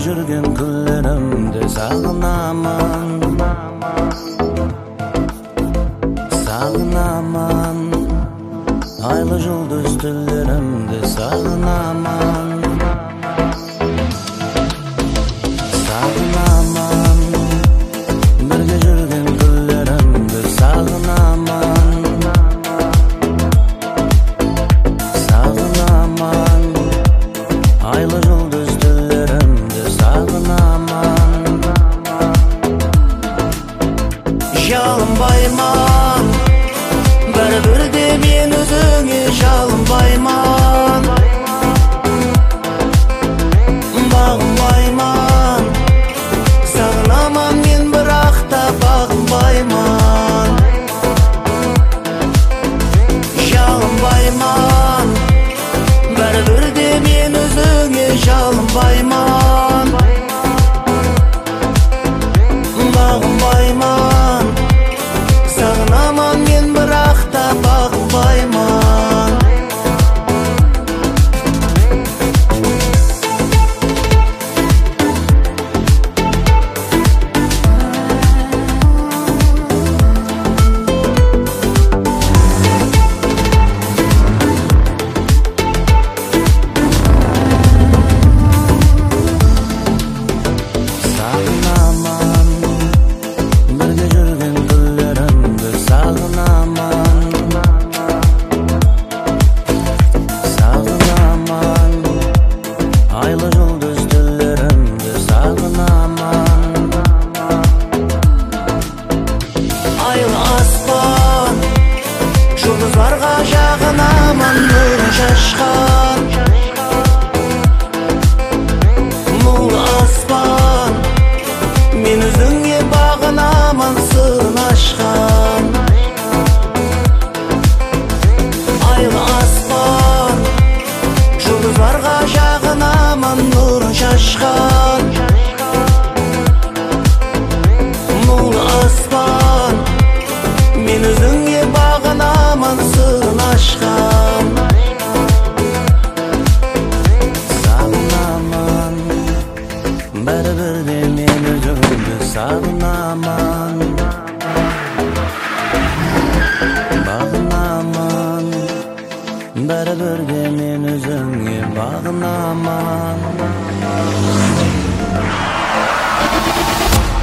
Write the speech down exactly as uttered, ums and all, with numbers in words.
жүрген күллеримди сагынамын, сагынамын. Айлы жұлдыз түнлеримди сагынамын, сагынамын. Бірге жүрген күллеримди сагынамын, сагынамын. Айлы жұлдыз түнлеримди сагынамын. Жалынбайман, бәрібір де мен өзіңе жалынбайман. Бағынбайман, сағынаман мен бірақ та бағынбайман. Жалынбайман, бәрібір де мен өзіңе жалынбайман. Бағынбайман, сағынаман мен бірақ та бағынбайман. Сағынамын, бірге жүрген күллеримди сағынамын, сағынамын. Айлы жұлдыз түнлеримди сағынамын. Айлы аспан, жұлдызларға жағынамын, нұрын шашқан. Мұңлы аспан, мен өзіңе бағынамын, сырын ашқан. Айлы аспан, жұлдызларға жағынамын, нұрын шашқан. Мұңлы аспан, мен өзіңе бағынамын, сырын ашқан. Сағынамын, бәрібір де мен өзіңді сағынамын, бағынамын. Бәрібір де мен өзіңе бағынамын.